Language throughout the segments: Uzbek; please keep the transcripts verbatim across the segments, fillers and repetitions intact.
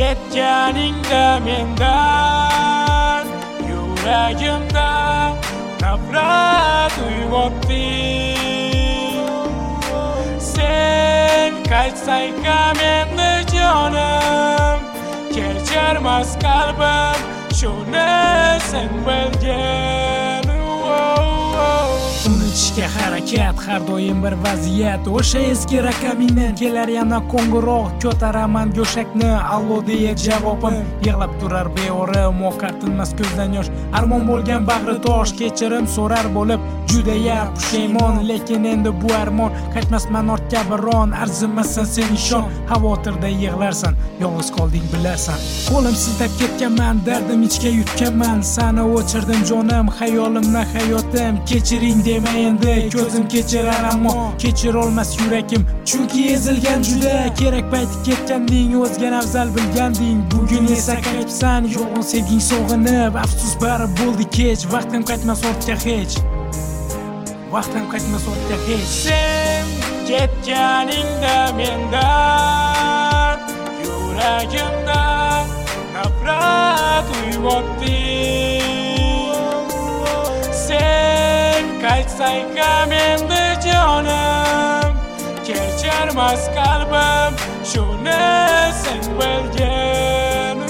ketganingda mendan yuragimda nafrat uyg'otding. Sen qaytsang ham endi jonim, kechirmas qalbim shuni sen bilgin. Unutishga harakat, har doim bir vaziyat. O'sha eski raqamingdan kelar yana qo'ng'iroq, ko'taraman go'shakni allo deya javobim. Yig'lab turar beorim, oqar tinmas ko'zdan yosh. Armon bo'lgan bag'ri tosh, kechirim so'rar bo'lib judayam pushaymon. Lekin endi bu armon qaytmasman ortga biron. Arzimassan sen ishon, xavotirda yig'larsan, yolg'iz qolding bilarsan. Qo'lim siltab ketganman, dardim ichga yutganman. Sani o'chirdim jonim, xayolimni hayotim. Kechiring dema endi, ko'zim kechirar ammo kechir olmas yuragim, chunki ezilgan juda. Kerak payti ketganding, o'zga afzal bilganding. Bugun esa qaytibsan, yo'g'on sevging sog'inib. Afsus bari bo'ldi kech, vaqtim qaytmas ortga hech. Vaqtim qaytmas ortga hech. Sen ketganingda mendan yuragimda nafrat uyg'otding. Sen qaytsang ham endi jonim, kechirmas qalbim shuni sen bilgin.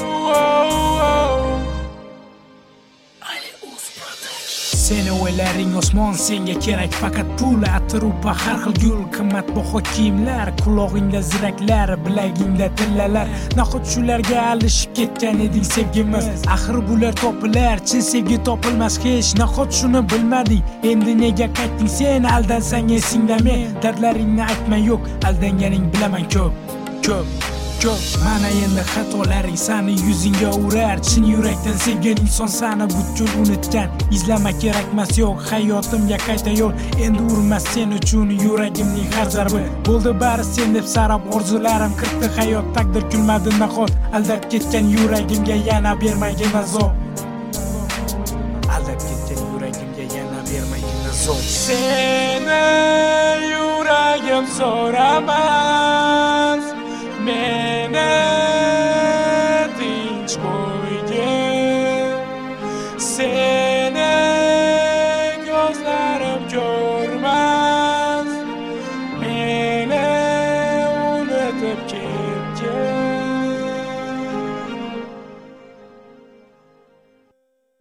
Seni o'ylaring osmon, senga kerak faqat pul, atrupa har xil gul, qimmatbaho kiyimlar, qulog'ingda ziraklar, bilagingda tillalar. Nahot shularga alishib ketgan eding sevgimiz? Axir bular topilar, chin sevgi topilmas hech. Nahot shuni bilmading? Endi nega qaytding sen? Aldansang esingda men, dardlaringni aytma yo'q, aldanganing bilaman ko'p, ko'p. Ko'p mana endi xatolaring sani yuzingga urar. Chin yurakdan sevgan inson sani butkul unutgan. Izlama kerakmas yo'q, hayotimga qayta yo'l. Endi urmas sen uchun yuragimning har zarbi. Bo'ldi bari sen deb sarab orzularim kirdi hayot. Taqdir kulmadi nahot, aldab ketgan yuragimga yana bermagin azob. Aldab ketgan yuragimga yana bermagin azob. Seni yuragim so'ramas, meni tinch qo'ygin. Sen